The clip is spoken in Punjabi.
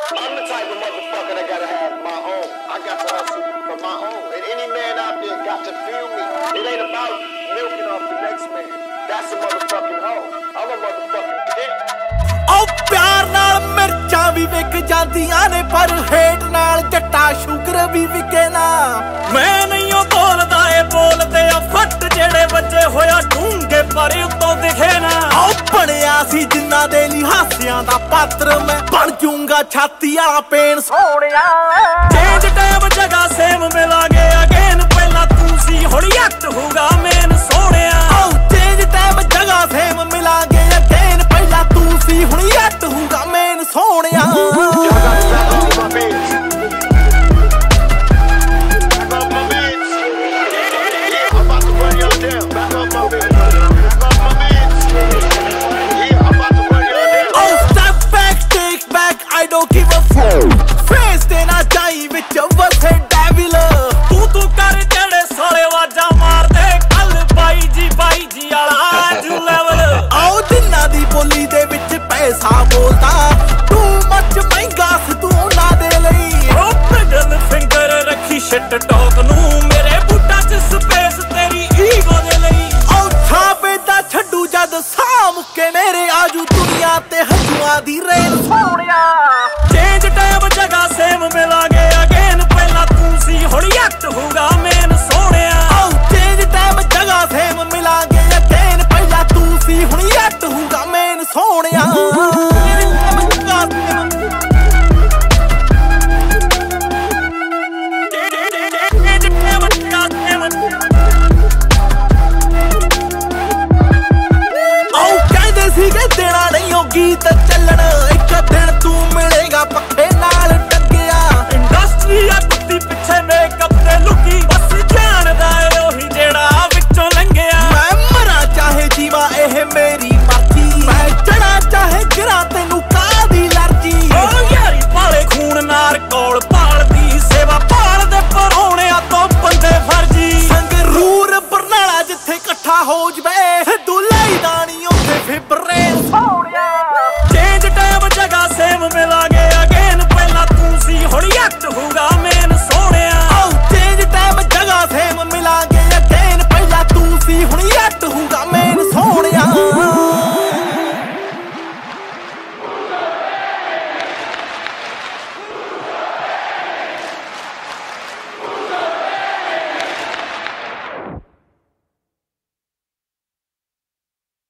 I'm the type of motherfucker that gotta have my own. I got to hustle for my own. And any man out there got to feel me. It ain't about milking off the next man. That's a motherfucking hoe. I'm a motherfucking dick. ਉਹ ਪਿਆਰ ਨਾਲ ਮਿਰਚਾਂ ਵੀ ਵਿਕ ਜਾਂਦੀਆਂ ਨੇ ਪਰ ਹੇਟ ਨਾਲ ਜੱਟਾ ਸ਼ੂਗਰ ਵੀ ਵਿਕੇ ਨਾ ਮੈਂ ਨਹੀਂ ਉਹ ਬੋਲਦਾ ਏ ਬੋਲਦੇ ਆ ਫੱਟ ਜਿਹੜੇ ਵੱਜੇ ਹੋਇਆ ਢੂੰਗੇ ਪਰ ਉੱਤੋਂ ਦਿਖੇ ਨਾ ਉਹ ਬਣਿਆ ਸੀ ਜਿੰਨਾ ਦੇ ਲਈ ਹਾਸਿਆਂ ਦਾ ਪਾਤਰ ਮੈਂ ਬਣ ਜੂੰਗਾ ਛਾਤੀ ਵਾਲਾ ਪੇਨ ਸੋਹਣਿਆ ਚੇਂਜ ਟਾਈਮ ਜਗ੍ਹਾ ਸੇਮ ਮਿਲਾਂਗੇ ਅਗੇਨ ਪਹਿਲਾਂ ਤੂੰ ਸੀ ਹੁਣ ਯੱਟ ਹੋਊਗਾ ਮੇਨ ਸੋਹਣਿਆ ਉਹ ਚੇਂਜ ਟਾਈਮ ਜਗ੍ਹਾ ਸੇਮ ਮਿਲਾਂਗੇ ਅਗੇਨ ਪਹਿਲਾਂ ਤੂੰ ਸੀ ਹੁਣ ਯੱਟ ਹੋਊਗਾ ਮੇਨ ਸੋਹਣਿਆ I don't give a fuck. Friends, then I